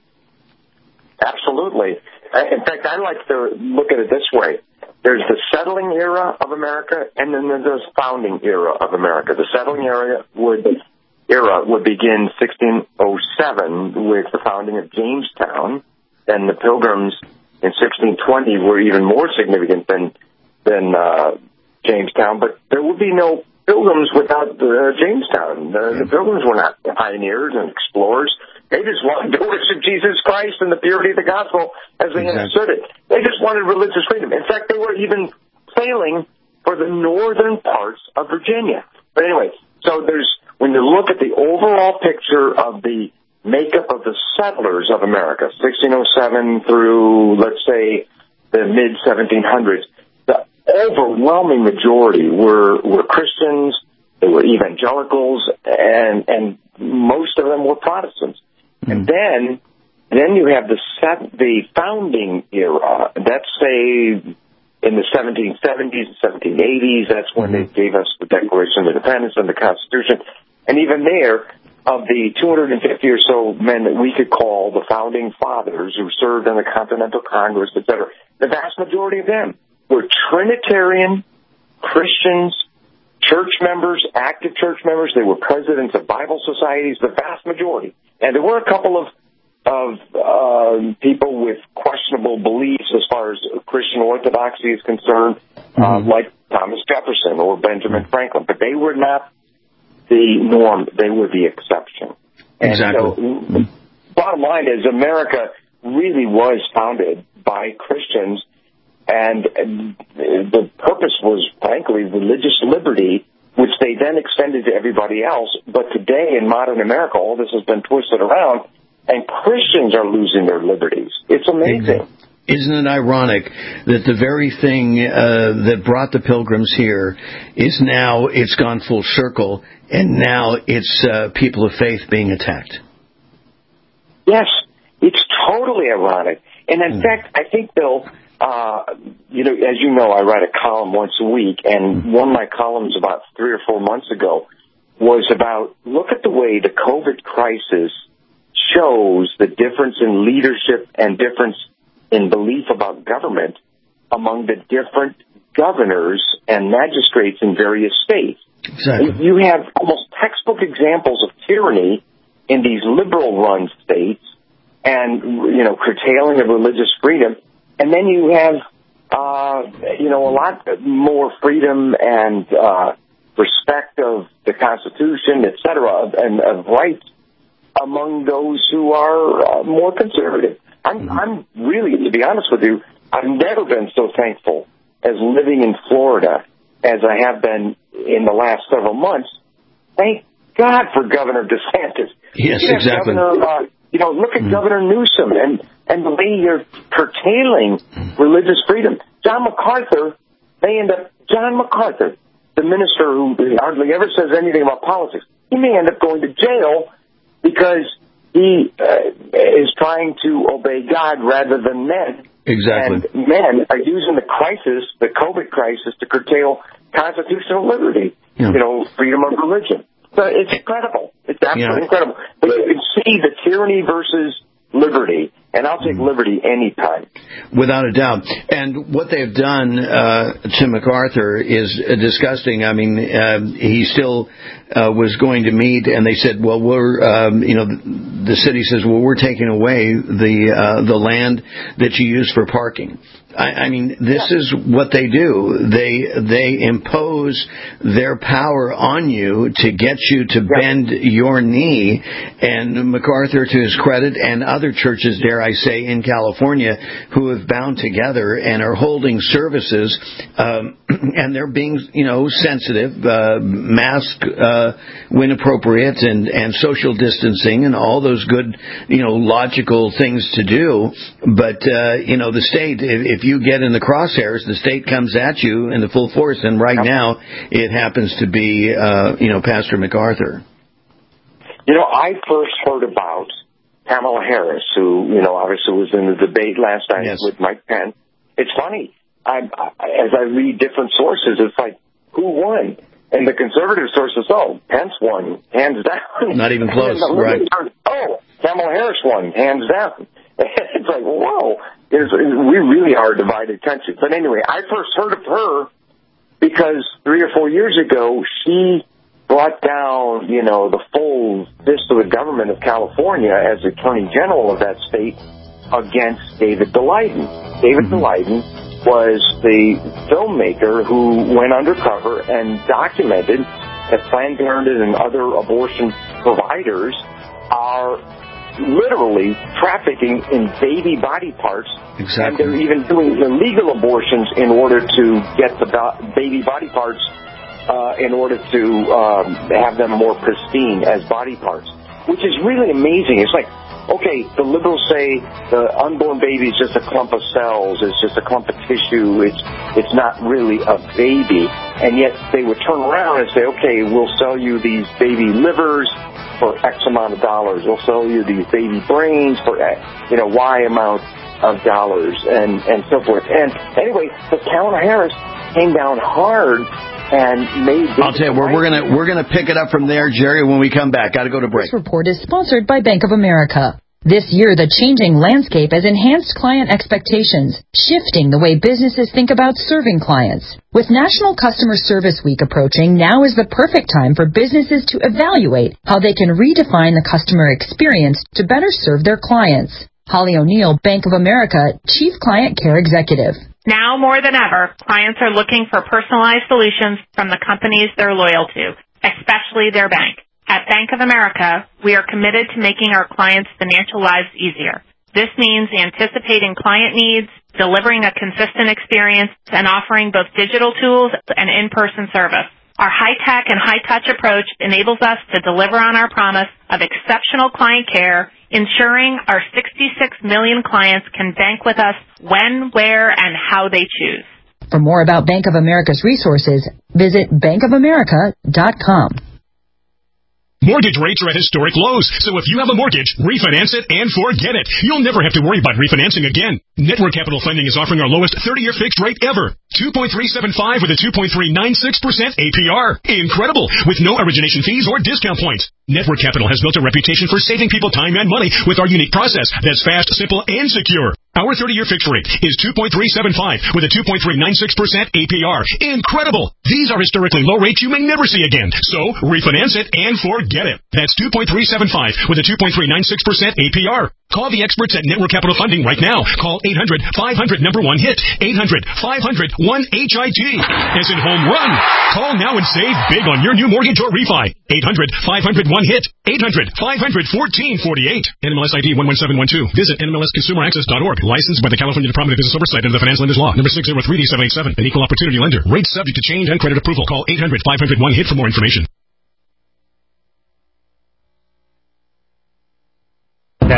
Absolutely. In fact, I like to look at it this way. There's the settling era of America, and then there's the founding era of America. The settling era would era would begin sixteen oh seven with the founding of Jamestown, and the Pilgrims in sixteen twenty were even more significant than than uh, Jamestown. But there would be no Pilgrims without uh, Jamestown. The, the Pilgrims were not pioneers and explorers. They just wanted to worship Jesus Christ and the purity of the gospel as they exactly. understood it. They just wanted religious freedom. In fact, they were even sailing for the northern parts of Virginia. But anyway, so there's when you look at the overall picture of the makeup of the settlers of America, sixteen oh seven through, let's say, the mid seventeen hundreds, the overwhelming majority were were Christians, they were evangelicals, and and most of them were Protestants. Mm-hmm. And then then you have the set, the founding era. That's say in the seventeen seventies and seventeen eighties. That's when mm-hmm. they gave us the Declaration of Independence and the Constitution. And even there, of the two hundred fifty or so men that we could call the founding fathers who served in the Continental Congress, et cetera, the vast majority of them were Trinitarian Christians, church members, active church members. They were presidents of Bible societies, the vast majority. And there were a couple of of uh, people with questionable beliefs as far as Christian orthodoxy is concerned, mm-hmm. uh, like Thomas Jefferson or Benjamin Franklin. But they were not the norm. They were the exception. Exactly. And so, the bottom line is America really was founded by Christians, and the purpose was, frankly, religious liberty, which they then extended to everybody else. But today in modern America, all this has been twisted around, and Christians are losing their liberties. It's amazing. Isn't it ironic that the very thing uh, that brought the Pilgrims here is now, it's gone full circle, and now it's uh, people of faith being attacked? Yes, it's totally ironic. And in mm. fact, I think, Bill, uh, you know, as you know, I write a column once a week, and mm. one of my columns about three or four months ago was about, look at the way the COVID crisis shows the difference in leadership and difference in belief about government among the different governors and magistrates in various states. Exactly. You have almost textbook examples of tyranny in these liberal-run states and, you know, curtailing of religious freedom. And then you have, uh, you know, a lot more freedom and uh, respect of the Constitution, et cetera, and of rights among those who are uh, more conservative. I'm, I'm really, to be honest with you, I've never been so thankful as living in Florida as I have been in the last several months. Thank God for Governor DeSantis. Yes, you exactly. Governor, uh, you know, look at mm. Governor Newsom and, and the way you're curtailing mm. religious freedom. John MacArthur, they end up, John MacArthur, the minister who hardly ever says anything about politics, he may end up going to jail because he uh, is trying to obey God rather than men. Exactly. And men are using the crisis, the COVID crisis, to curtail constitutional liberty, yeah. you know, freedom of religion. So it's incredible. It's absolutely yeah. incredible. But you can see the tyranny versus liberty, and I'll take liberty anytime. Without a doubt. And what they've done uh, to MacArthur is uh, disgusting. I mean, uh, he still uh, was going to meet, and they said, well, we're, um, you know, the, the city says, well, we're taking away the uh, the land that you use for parking. I, I mean, this yeah. is what they do. They they impose their power on you to get you to yeah. bend your knee. And MacArthur, to his credit, and other churches, dare I say, in California, who have bound together and are holding services, um, and they're being, you know, sensitive, uh, mask uh, when appropriate, and, and social distancing, and all those good, you know, logical things to do. But, uh, you know, the state, if, if you get in the crosshairs, the state comes at you in the full force, and right yep. now it happens to be, uh, you know, Pastor MacArthur. You know, I first heard about Kamala Harris, who, you know, obviously was in the debate last night yes. with Mike Pence. It's funny. I, I, as I read different sources, it's like, who won? And the conservative sources, oh, Pence won, hands down. Not even close, right? Oh, Kamala Harris won, hands down. It's like, whoa, it's, we really are a divided country. But anyway, I first heard of her because three or four years ago, she brought down, you know, the full fist of the government of California as Attorney General of that state against David Daleiden. David mm-hmm. Daleiden was the filmmaker who went undercover and documented that Planned Parenthood and other abortion providers are literally trafficking in baby body parts. Exactly. And they're even doing illegal abortions in order to get the baby body parts Uh, in order to um, have them more pristine as body parts, which is really amazing. It's like, okay, the liberals say the unborn baby is just a clump of cells, it's just a clump of tissue, it's it's not really a baby, and yet they would turn around and say, okay, we'll sell you these baby livers for X amount of dollars, we'll sell you these baby brains for, you know, Y amount of dollars, and, and so forth. And anyway, but Kamala Harris came down hard and made I'll tell you, we're, we're gonna we're gonna pick it up from there, Jerry, when we come back. Got to go to break. This report is sponsored by Bank of America. This year, the changing landscape has enhanced client expectations, shifting the way businesses think about serving clients. With National Customer Service Week approaching, now is the perfect time for businesses to evaluate how they can redefine the customer experience to better serve their clients. Holly O'Neill, Bank of America, Chief Client Care Executive. Now more than ever, clients are looking for personalized solutions from the companies they're loyal to, especially their bank. At Bank of America, we are committed to making our clients' financial lives easier. This means anticipating client needs, delivering a consistent experience, and offering both digital tools and in-person service. Our high-tech and high-touch approach enables us to deliver on our promise of exceptional client care, ensuring our sixty-six million clients can bank with us when, where, and how they choose. For more about Bank of America's resources, visit bank of america dot com. Mortgage rates are at historic lows, so if you have a mortgage, refinance it and forget it. You'll never have to worry about refinancing again. Network Capital Funding is offering our lowest thirty-year fixed rate ever. two point three seven five with a two point three nine six percent A P R. Incredible! With no origination fees or discount points. Network Capital has built a reputation for saving people time and money with our unique process that's fast, simple, and secure. Our thirty-year fixed rate is two point three seven five with a two point three nine six percent A P R. Incredible! These are historically low rates you may never see again. So, refinance it and forget it. That's two point three seven five with a two point three nine six percent A P R. Call the experts at Network Capital Funding right now. Call eight hundred five hundred number one hit. eight hundred five hundred one H I T. As in home run. Call now and save big on your new mortgage or refi. eight hundred five hundred one hit. eight hundred five hundred fourteen forty-eight. N M L S I D one one seven one two. Visit N M L S consumer access dot org. Licensed by the California Department of Business Oversight under the Finance Lenders Law. Number six oh three D seven eight seven. An equal opportunity lender. Rates subject to change and credit approval. Call eight hundred five hundred one hit for more information.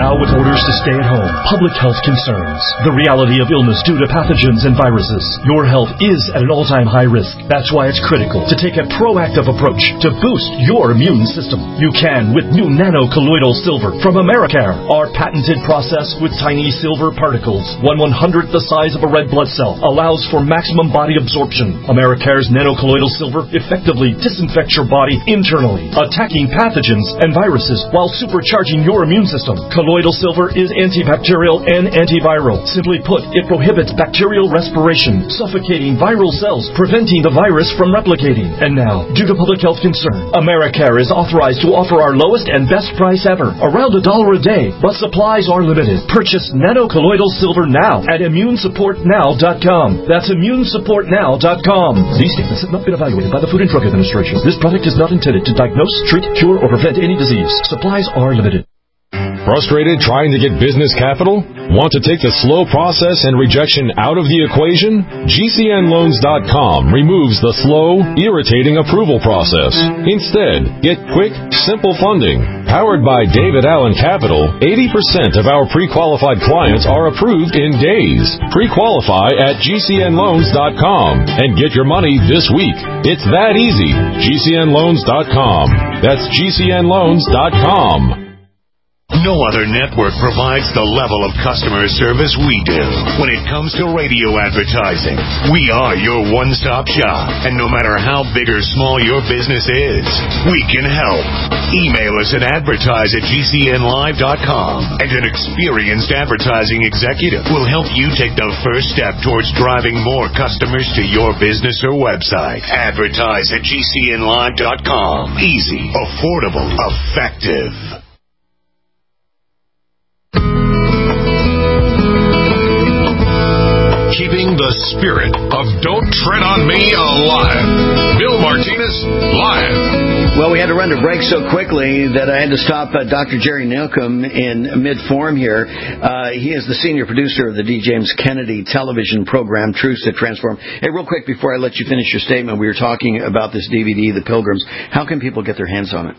Now with orders to stay at home, public health concerns, the reality of illness due to pathogens and viruses, your health is at an all-time high risk. That's why it's critical to take a proactive approach to boost your immune system. You can with new nano-colloidal silver from Americare. Our patented process with tiny silver particles, one one-hundredth the size of a red blood cell, allows for maximum body absorption. Americare's nano-colloidal silver effectively disinfects your body internally, attacking pathogens and viruses while supercharging your immune system. Colloidal silver is antibacterial and antiviral. Simply put, it prohibits bacterial respiration, suffocating viral cells, preventing the virus from replicating. And now, due to public health concern, Americare is authorized to offer our lowest and best price ever, around a dollar a day, but supplies are limited. Purchase nano-colloidal silver now at immune support now dot com. That's immune support now dot com. These statements have not been evaluated by the Food and Drug Administration. This product is not intended to diagnose, treat, cure, or prevent any disease. Supplies are limited. Frustrated trying to get business capital? Want to take the slow process and rejection out of the equation? G C N loans dot com removes the slow, irritating approval process. Instead, get quick, simple funding. Powered by David Allen Capital, eighty percent of our pre-qualified clients are approved in days. Pre-qualify at G C N loans dot com and get your money this week. It's that easy. G C N loans dot com. That's G C N loans dot com. No other network provides the level of customer service we do. When it comes to radio advertising, we are your one-stop shop. And no matter how big or small your business is, we can help. Email us at advertise at G C N live dot com, and an experienced advertising executive will help you take the first step towards driving more customers to your business or website. Advertise at G C N live dot com. Easy, affordable, effective. Keeping the spirit of Don't Tread on Me alive. Bill Martinez, live. Well, we had to run to break so quickly that I had to stop uh, Doctor Jerry Newcomb in mid-form here. Uh, he is the senior producer of the D. James Kennedy television program, Truths That Transform. Hey, real quick, before I let you finish your statement, we were talking about this D V D, The Pilgrims. How can people get their hands on it?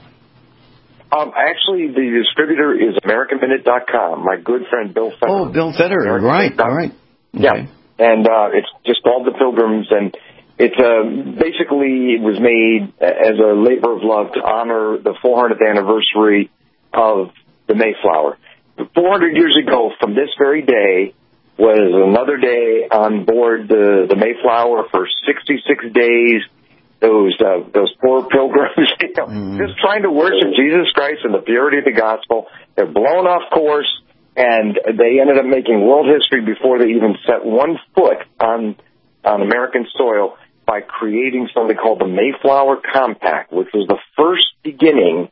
Um, actually, the distributor is American Minute dot com. My good friend Bill Federer. Oh, Bill Federer, right, all right. Okay. Yeah. And uh, it's just called The Pilgrims, and it's uh, basically it was made as a labor of love to honor the four hundredth anniversary of the Mayflower. four hundred years ago, from this very day, was another day on board the, the Mayflower for sixty-six days. Those uh, those poor pilgrims, you know, mm. just trying to worship Jesus Christ and the purity of the gospel. They're blown off course. And they ended up making world history before they even set one foot on on American soil by creating something called the Mayflower Compact, which was the first beginning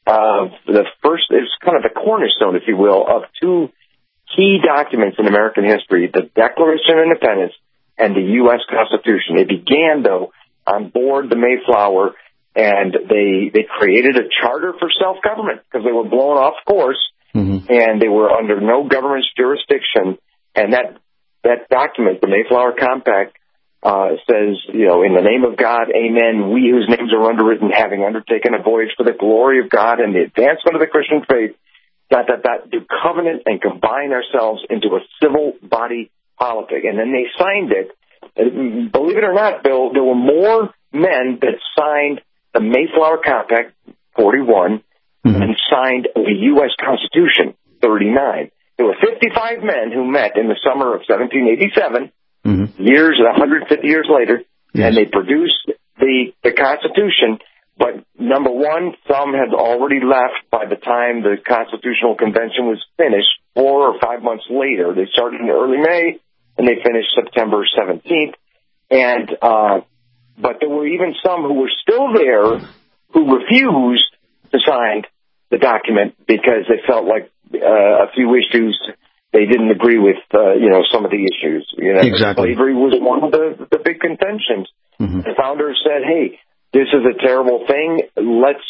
of the first, it's kind of the cornerstone, if you will, of two key documents in American history, the Declaration of Independence and the U S Constitution. It began, though, on board the Mayflower, and they they created a charter for self-government because they were blown off course. Mm-hmm. And they were under no government's jurisdiction. And that that document, the Mayflower Compact, uh, says, you know, in the name of God, amen, we whose names are underwritten, having undertaken a voyage for the glory of God and the advancement of the Christian faith, dot, dot, dot, do covenant and combine ourselves into a civil body politic. And then they signed it. And believe it or not, Bill, there were more men that signed the Mayflower Compact, forty-one, Mm-hmm. and signed the U S Constitution, thirty-nine. There were fifty-five men who met in the summer of seventeen eighty-seven, mm-hmm. years, one hundred fifty years later, yes. and they produced the, the Constitution. But number one, some had already left by the time the Constitutional Convention was finished, four or five months later. They started in early May, and they finished September seventeenth. And uh, but there were even some who were still there who refused to sign the document because they felt like uh, a few issues they didn't agree with, uh, you know, some of the issues. You know, exactly. Slavery was one of the, the big contentions. Mm-hmm. The founders said, hey, this is a terrible thing. Let's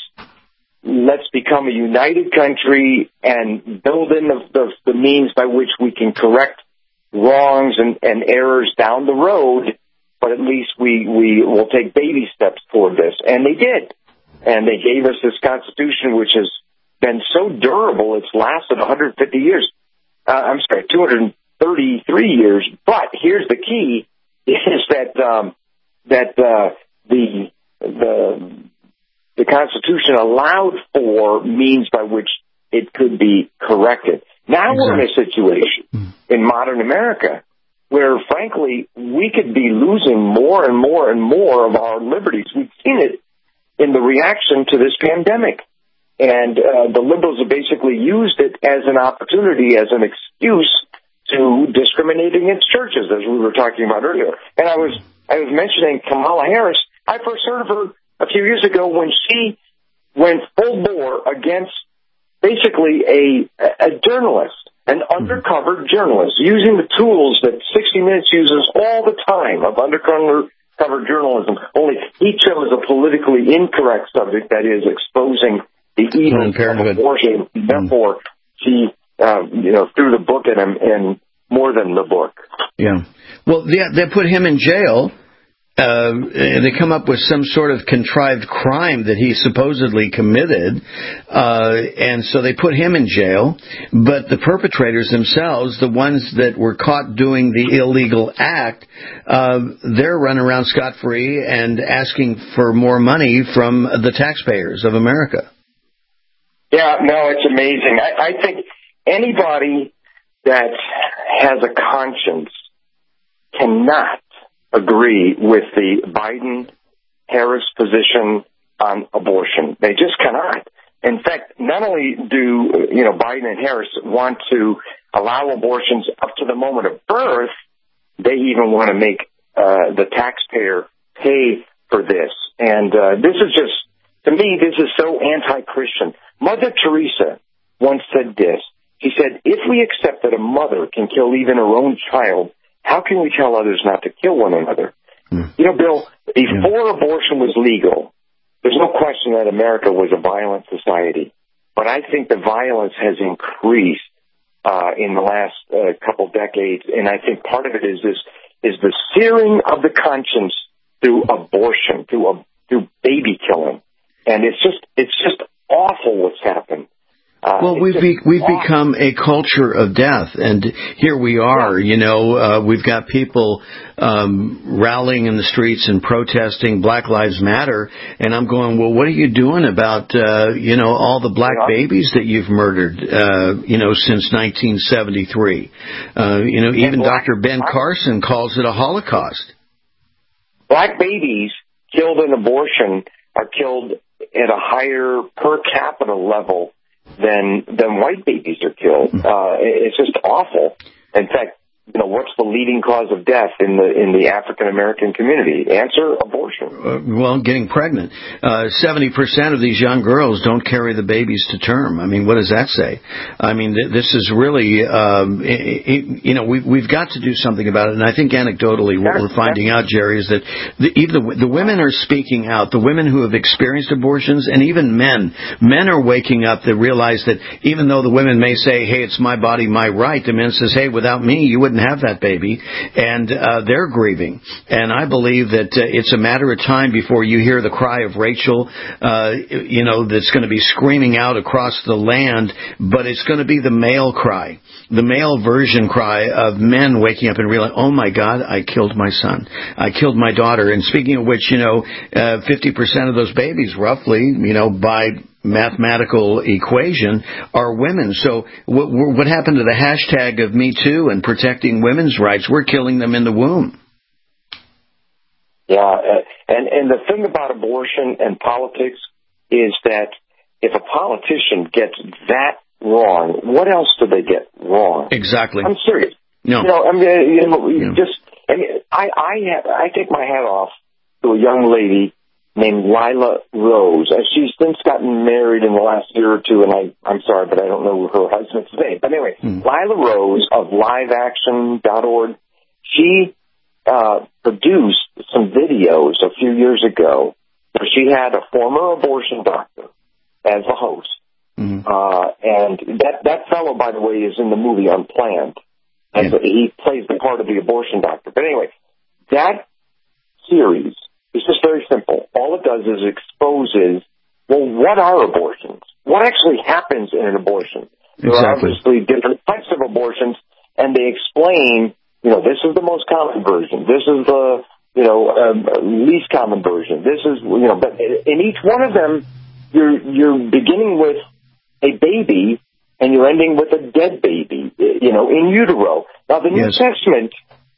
let's become a united country and build in the, the, the means by which we can correct wrongs and, and errors down the road, but at least we, we will take baby steps toward this. And they did. And they gave us this Constitution, which is been so durable, it's lasted one hundred fifty years. Uh, I'm sorry, two hundred thirty-three years. But here's the key: is that um, that uh, the the the Constitution allowed for means by which it could be corrected. Now we're in a situation in modern America where, frankly, we could be losing more and more and more of our liberties. We've seen it in the reaction to this pandemic. And uh, the liberals have basically used it as an opportunity, as an excuse to discriminate against churches, as we were talking about earlier. And I was I was mentioning Kamala Harris. I first heard of her a few years ago when she went full bore against basically a, a journalist, an undercover journalist, using the tools that sixty minutes uses all the time of undercover cover journalism. Only he chose a politically incorrect subject, that is, exposing the evil of abortion. Therefore, she, uh, you know, threw the book at him, and more than the book. Yeah. Well, they, they put him in jail. Uh, they come up with some sort of contrived crime that he supposedly committed, uh, and so they put him in jail. But the perpetrators themselves, the ones that were caught doing the illegal act, uh, they're running around scot-free and asking for more money from the taxpayers of America. Yeah, no, it's amazing. I, I think anybody that has a conscience cannot agree with the Biden-Harris position on abortion. They just cannot. In fact, not only do, you know, Biden and Harris want to allow abortions up to the moment of birth, they even want to make uh, the taxpayer pay for this. And uh, this is just, to me, this is so anti-Christian. Mother Teresa once said this. She said, if we accept that a mother can kill even her own child, how can we tell others not to kill one another? Mm. You know, Bill, before yeah. abortion was legal, there's no question that America was a violent society. But I think the violence has increased uh, in the last uh, couple decades, and I think part of it is this is the searing of the conscience through abortion, through a, through baby killing, and it's just it's just awful what's happened. Uh, well, we've be, we've awful. become a culture of death, and here we are. Yeah. You know, uh, we've got people um, rallying in the streets and protesting Black Lives Matter, and I'm going, well, what are you doing about uh, you know all the black yeah. babies that you've murdered? Uh, you know, since nineteen seventy-three. Uh, you know, even black, Doctor Ben black, Carson calls it a Holocaust. Black babies killed in abortion are killed at a higher per capita level than than white babies are killed. Uh, it's just awful. In fact, you know, what's the leading cause of death in the in the African American community? Answer: abortion. Uh, well, getting pregnant. Uh, seventy percent of these young girls don't carry the babies to term. I mean, what does that say? I mean, th- this is really, um, it, it, you know, we've we've got to do something about it. And I think anecdotally, what we're finding out, Jerry, is that the, even the, the women are speaking out. The women who have experienced abortions, and even men, men are waking up to realize that even though the women may say, "Hey, it's my body, my right," the men says, "Hey, without me, you wouldn't have that baby," and uh, they're grieving. And I believe that uh, it's a matter of time before you hear the cry of Rachel, uh, you know, that's going to be screaming out across the land, but it's going to be the male cry, the male version cry of men waking up and realizing, oh my God, I killed my son, I killed my daughter. And speaking of which, you know, uh, fifty percent of those babies, roughly, you know, by mathematical equation, are women. So what, what happened to the hashtag of Me Too and protecting women's rights? We're killing them in the womb. Yeah, and, and the thing about abortion and politics is that if a politician gets that wrong, what else do they get wrong? Exactly. I'm serious. No. You know, I mean, you know, yeah. just, I mean, I, I, have, I take my hat off to a young lady named Lila Rose. She's since gotten married in the last year or two, and I, I'm sorry, but I don't know her husband's name. But anyway, mm. Lila Rose of live action dot org, she uh, produced some videos a few years ago where she had a former abortion doctor as a host. Mm. Uh, and that, that fellow, by the way, is in the movie Unplanned. And yeah. he plays the part of the abortion doctor. But anyway, that series, it's just very simple. All it does is exposes well, what are abortions? What actually happens in an abortion? There are Exactly. obviously different types of abortions, and they explain, you know, this is the most common version. This is the, you know, um, least common version. This is, you know, but in each one of them, you're you're beginning with a baby and you're ending with a dead baby, you know, in utero. Now, the New Yes. Testament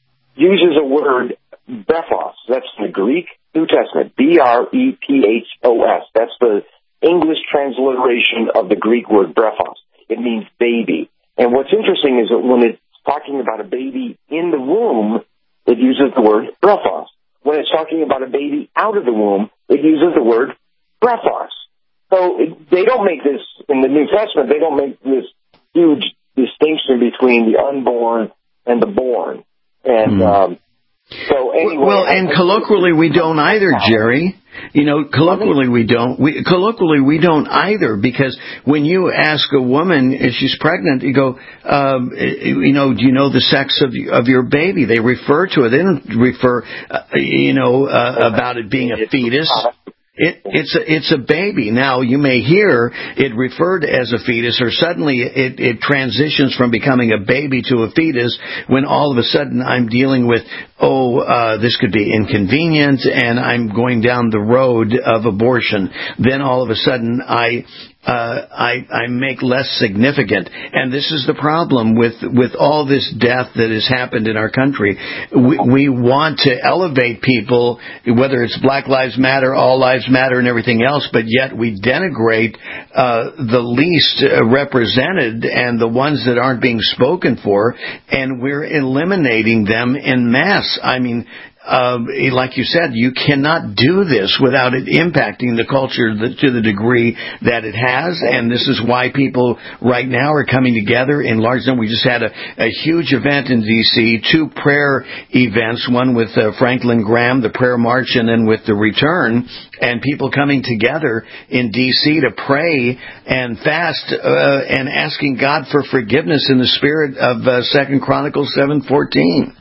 uses a word, brephos. That's the Greek New Testament, B R E P H O S. That's the English transliteration of the Greek word brephos. It means baby. And what's interesting is that when it's talking about a baby in the womb, it uses the word brephos. When it's talking about a baby out of the womb, it uses the word brephos. So it, they don't make this, in the New Testament, they don't make this huge distinction between the unborn and the born. And Mm. um, so anyway... Well, and colloquially we don't either, Jerry. You know, colloquially we don't. We, colloquially we don't either, because when you ask a woman if she's pregnant, you go, um, you know, do you know the sex of of your baby? They refer to it. They don't refer, uh, you know, uh, about it being a fetus. It, it's a, it's a baby. Now, you may hear it referred as a fetus, or suddenly it, it transitions from becoming a baby to a fetus when all of a sudden I'm dealing with, oh, uh, this could be inconvenient, and I'm going down the road of abortion. Then all of a sudden I Uh, I, I make less significant. And this is the problem with, with all this death that has happened in our country. We, we want to elevate people, whether it's Black Lives Matter, All Lives Matter, and everything else, but yet we denigrate uh, the least represented and the ones that aren't being spoken for, and we're eliminating them en masse. I mean, Uh, like you said, you cannot do this without it impacting the culture to the degree that it has, and this is why people right now are coming together in large numbers. We just had a, a huge event in D C, two prayer events, one with uh, Franklin Graham, the prayer march, and then with the return, and people coming together in D C to pray and fast uh, and asking God for forgiveness in the spirit of uh, Second Chronicles seven fourteen.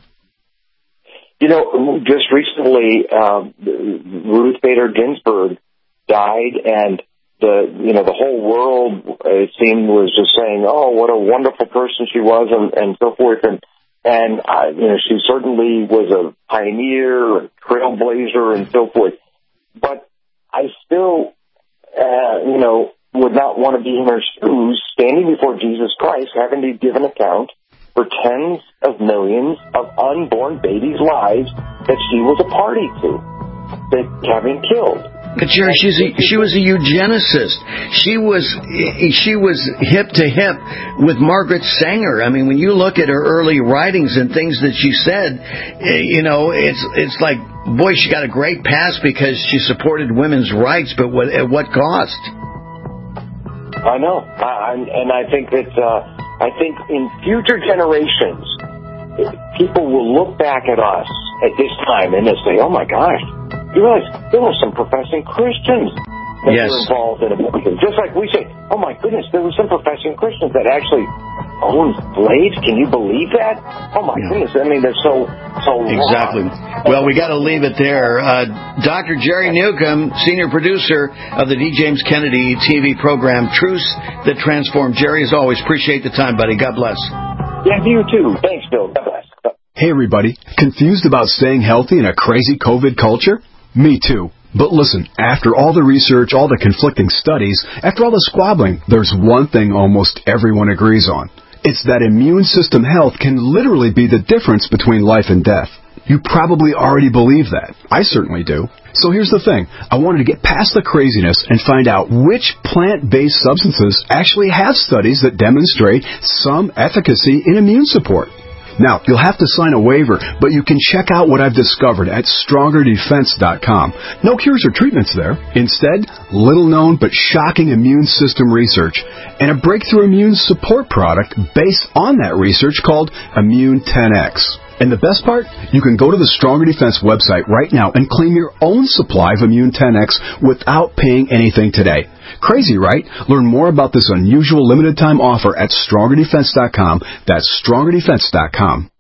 You know, just recently, uh, Ruth Bader Ginsburg died, and the you know the whole world, it seemed, was just saying, "Oh, what a wonderful person she was," and, and so forth. And and uh, you know, she certainly was a pioneer, a trailblazer, and so forth. But I still, uh, you know, would not want to be in her shoes, standing before Jesus Christ, having to give an account for tens of millions of unborn babies' lives that she was a party to, that having killed. But Jerry, she's a, she was a eugenicist. She was she was hip to hip with Margaret Sanger. I mean, when you look at her early writings and things that she said, you know, it's it's like, boy, she got a great pass because she supported women's rights, but what, at what cost? I know, I, and I think that. Uh, I think in future generations, people will look back at us at this time and they'll say, oh my gosh, you realize there were some professing Christians that yes. were involved in abortion. Just like we say, oh my goodness, there were some professing Christians that actually owned slaves. Can you believe that? Oh my yeah. goodness, I mean, they're so, so Exactly. wrong. Well, we got to leave it there. Uh, Doctor Jerry Newcomb, senior producer of the D. James Kennedy T V program, Truths That Transform. Jerry, as always, appreciate the time, buddy. God bless. Yeah, you too. Thanks, Bill. God bless. Hey, everybody. Confused about staying healthy in a crazy COVID culture? Me too. But listen, after all the research, all the conflicting studies, after all the squabbling, there's one thing almost everyone agrees on. It's that immune system health can literally be the difference between life and death. You probably already believe that. I certainly do. So here's the thing. I wanted to get past the craziness and find out which plant-based substances actually have studies that demonstrate some efficacy in immune support. Now, you'll have to sign a waiver, but you can check out what I've discovered at stronger defense dot com. No cures or treatments there. Instead, little-known but shocking immune system research and a breakthrough immune support product based on that research called Immune ten X. And the best part? You can go to the Stronger Defense website right now and claim your own supply of Immune ten X without paying anything today. Crazy, right? Learn more about this unusual limited time offer at stronger defense dot com. That's stronger defense dot com.